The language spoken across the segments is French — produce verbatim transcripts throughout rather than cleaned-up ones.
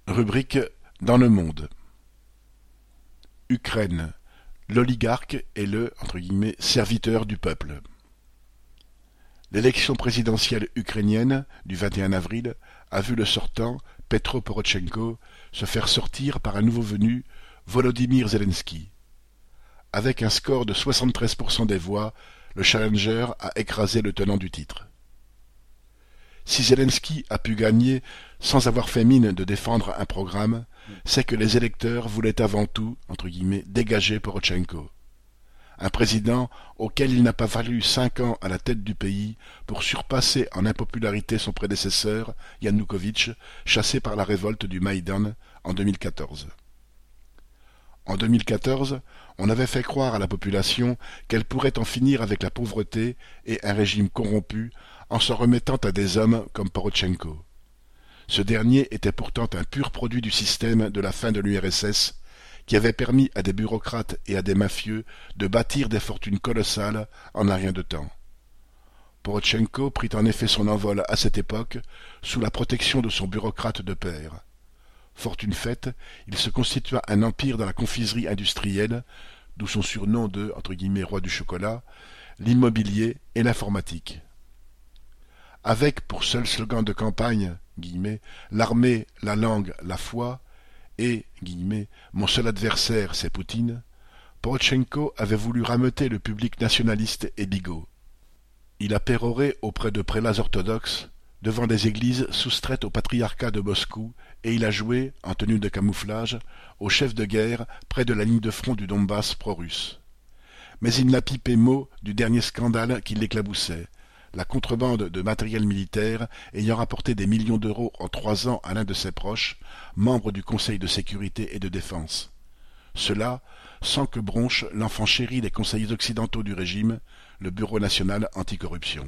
Rubrique dans le monde. Ukraine. L'oligarque est le entre guillemets, serviteur du peuple. L'élection présidentielle ukrainienne du vingt et un avril a vu le sortant, Petro Porochenko, se faire sortir par un nouveau venu, Volodymyr Zelensky. Avec un score de soixante-treize pour cent des voix, le challenger a écrasé le tenant du titre. Si Zelensky a pu gagner sans avoir fait mine de défendre un programme, c'est que les électeurs voulaient avant tout, entre guillemets, dégager Porochenko. Un président auquel il n'a pas fallu cinq ans à la tête du pays pour surpasser en impopularité son prédécesseur, Yanukovych, chassé par la révolte du Maïdan en deux mille quatorze. En deux mille quatorze, on avait fait croire à la population qu'elle pourrait en finir avec la pauvreté et un régime corrompu en s'en remettant à des hommes comme Porochenko. Ce dernier était pourtant un pur produit du système de la fin de l'U R S S, qui avait permis à des bureaucrates et à des mafieux de bâtir des fortunes colossales en un rien de temps. Porochenko prit en effet son envol à cette époque, sous la protection de son bureaucrate de père. Fortune faite, il se constitua un empire dans la confiserie industrielle, d'où son surnom de entre guillemets, roi du chocolat, l'immobilier et l'informatique. Avec pour seul slogan de campagne guillemets, l'armée, la langue, la foi, et guillemets, mon seul adversaire, c'est Poutine, Porochenko avait voulu rameuter le public nationaliste et bigot. Il a péroré auprès de prélats orthodoxes, devant des églises soustraites au patriarcat de Moscou, et il a joué, en tenue de camouflage, au chef de guerre près de la ligne de front du Donbass pro-russe. Mais il n'a pipé mot du dernier scandale qui l'éclaboussait, la contrebande de matériel militaire ayant rapporté des millions d'euros en trois ans à l'un de ses proches, membre du Conseil de sécurité et de défense. Cela, sans que bronche l'enfant chéri des conseillers occidentaux du régime, le Bureau national anticorruption.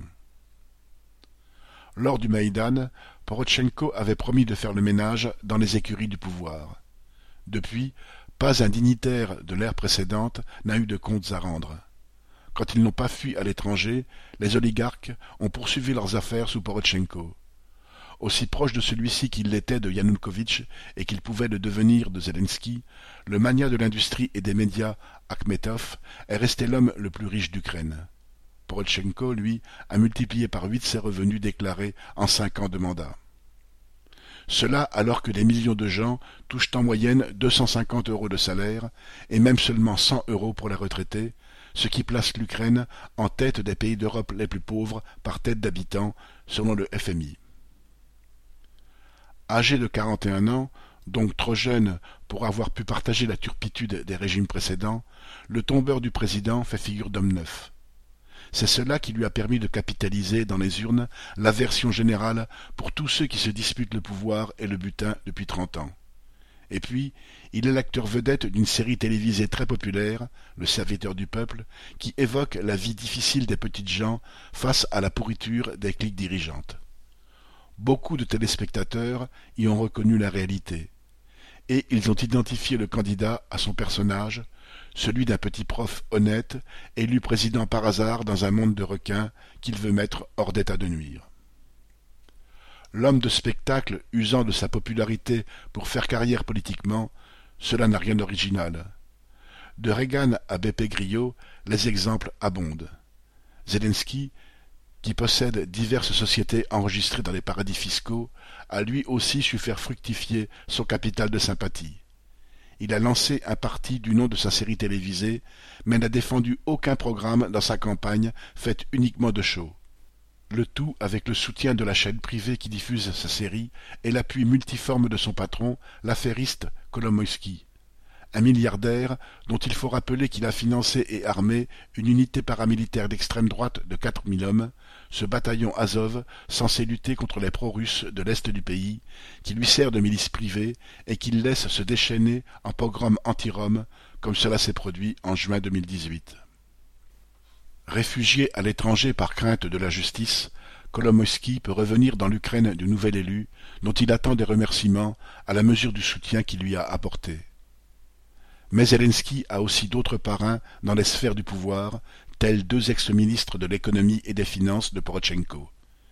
Lors du Maïdan, Porochenko avait promis de faire le ménage dans les écuries du pouvoir. Depuis, pas un dignitaire de l'ère précédente n'a eu de comptes à rendre. Quand ils n'ont pas fui à l'étranger, les oligarques ont poursuivi leurs affaires sous Porochenko. Aussi proche de celui-ci qu'il l'était de Yanukovych et qu'il pouvait le devenir de Zelensky, le magnat de l'industrie et des médias, Akhmetov, est resté l'homme le plus riche d'Ukraine. Porochenko, lui, a multiplié par huit ses revenus déclarés en cinq ans de mandat. Cela alors que des millions de gens touchent en moyenne deux cent cinquante euros de salaire et même seulement cent euros pour les retraités, ce qui place l'Ukraine en tête des pays d'Europe les plus pauvres par tête d'habitants, selon le F M I. Âgé de quarante et un ans, donc trop jeune pour avoir pu partager la turpitude des régimes précédents, le tombeur du président fait figure d'homme neuf. C'est cela qui lui a permis de capitaliser dans les urnes l'aversion générale pour tous ceux qui se disputent le pouvoir et le butin depuis trente ans. Et puis, il est l'acteur vedette d'une série télévisée très populaire, Le serviteur du peuple, qui évoque la vie difficile des petites gens face à la pourriture des cliques dirigeantes. Beaucoup de téléspectateurs y ont reconnu la réalité, et ils ont identifié le candidat à son personnage, celui d'un petit prof honnête, élu président par hasard dans un monde de requins qu'il veut mettre hors d'état de nuire. L'homme de spectacle usant de sa popularité pour faire carrière politiquement, cela n'a rien d'original. De Reagan à Beppe Grillo, les exemples abondent. Zelensky, qui possède diverses sociétés enregistrées dans les paradis fiscaux, a lui aussi su faire fructifier son capital de sympathie. Il a lancé un parti du nom de sa série télévisée, mais n'a défendu aucun programme dans sa campagne faite uniquement de show. Le tout avec le soutien de la chaîne privée qui diffuse sa série et l'appui multiforme de son patron, l'affairiste Kolomoïski, un milliardaire dont il faut rappeler qu'il a financé et armé une unité paramilitaire d'extrême droite de quatre mille hommes, ce bataillon Azov censé lutter contre les pro-russes de l'est du pays, qui lui sert de milice privée et qu'il laisse se déchaîner en pogrom anti-Rome, comme cela s'est produit en juin deux mille dix-huit. Réfugié à l'étranger par crainte de la justice, Kolomoïski peut revenir dans l'Ukraine du nouvel élu, dont il attend des remerciements à la mesure du soutien qu'il lui a apporté. Mais Zelensky a aussi d'autres parrains dans les sphères du pouvoir, tels deux ex-ministres de l'économie et des finances de Porochenko.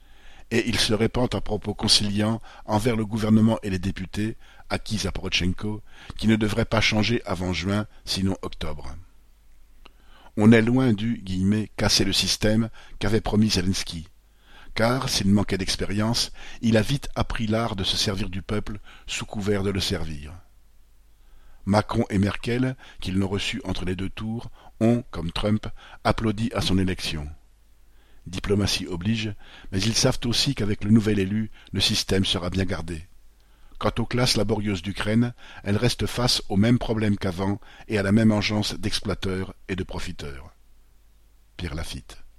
et il se répand à propos conciliants envers le gouvernement et les députés, acquis à Porotchenko, qui ne devraient pas changer avant juin, sinon octobre. On est loin du « casser le système » qu'avait promis Zelensky, car, s'il manquait d'expérience, il a vite appris l'art de se servir du peuple sous couvert de le servir. Macron et Merkel, qu'ils l'ont reçu entre les deux tours, ont, comme Trump, applaudi à son élection. Diplomatie oblige, mais ils savent aussi qu'avec le nouvel élu, le système sera bien gardé. Quant aux classes laborieuses d'Ukraine, elles restent face aux mêmes problèmes qu'avant et à la même engeance d'exploiteurs et de profiteurs. Pierre Lafitte.